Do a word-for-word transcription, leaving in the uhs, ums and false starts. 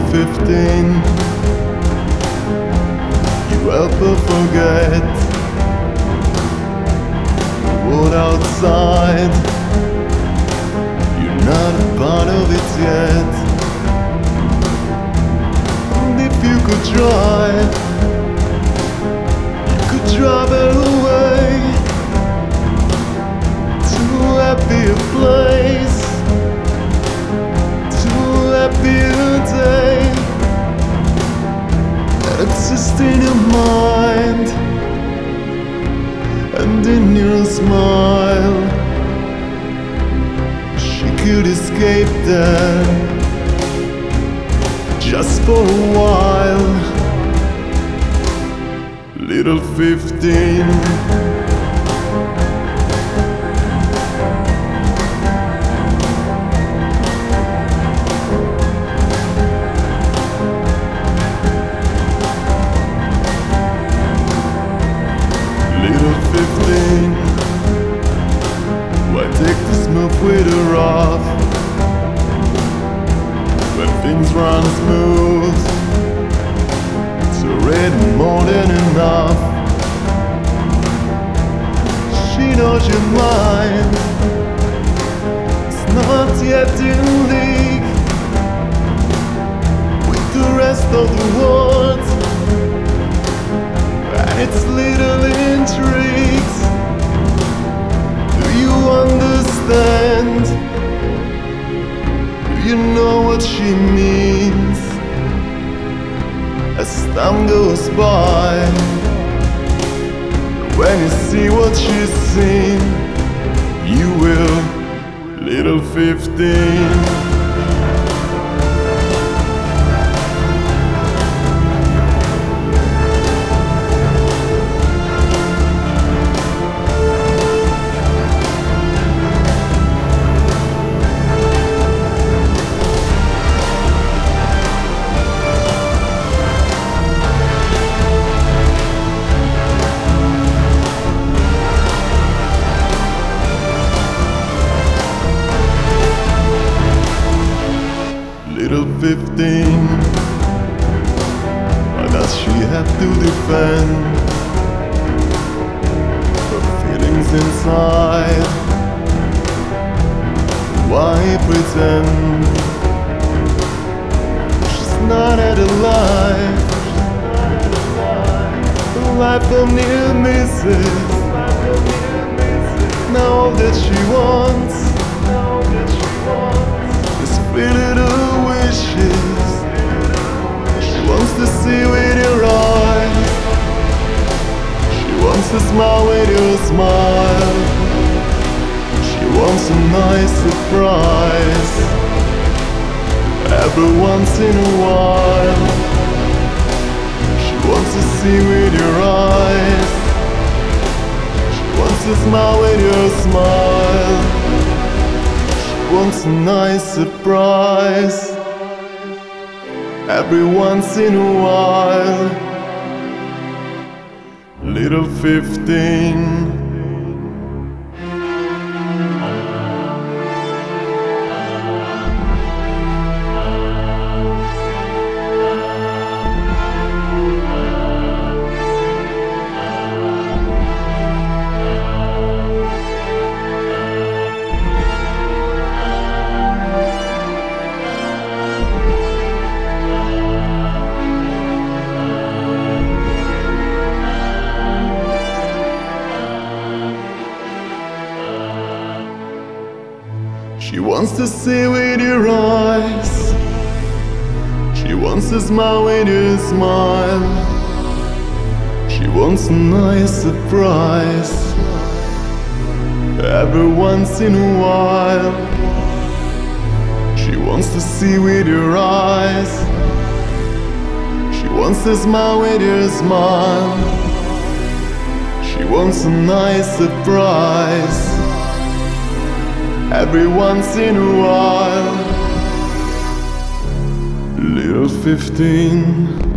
fifteen. You help her forget the world outside. You're not a part of it yet. And if you could drive, you could drive her away to a happier place, to a happier day that exists in your mind and in your smile. She could escape there just for a while. Little fifteen. Why take the smooth with a rough when things run smooth? It's already more than enough. She knows your mind, it's not yet in league with the rest of the world and its little intrigues. Do you understand? Do you know what she means? As time goes by, when you see what she's seen, you will, little fifteen. Little fifteen, why does she have to defend her feelings inside? Why pretend she's not at a life, a life of near misses? Now all that she wants is feel little wishes. She wants to see with your eyes, she wants to smile with your smile, she wants a nice surprise every once in a while. She wants to see with your eyes, she wants to smile with your smile, wants a nice surprise every once in a while. Little fifteen. She wants to see with your eyes, she wants to smile with your smile, she wants a nice surprise every once in a while. She wants to see with your eyes, she wants to smile with your smile, she wants a nice surprise every once in a while. Little fifteen.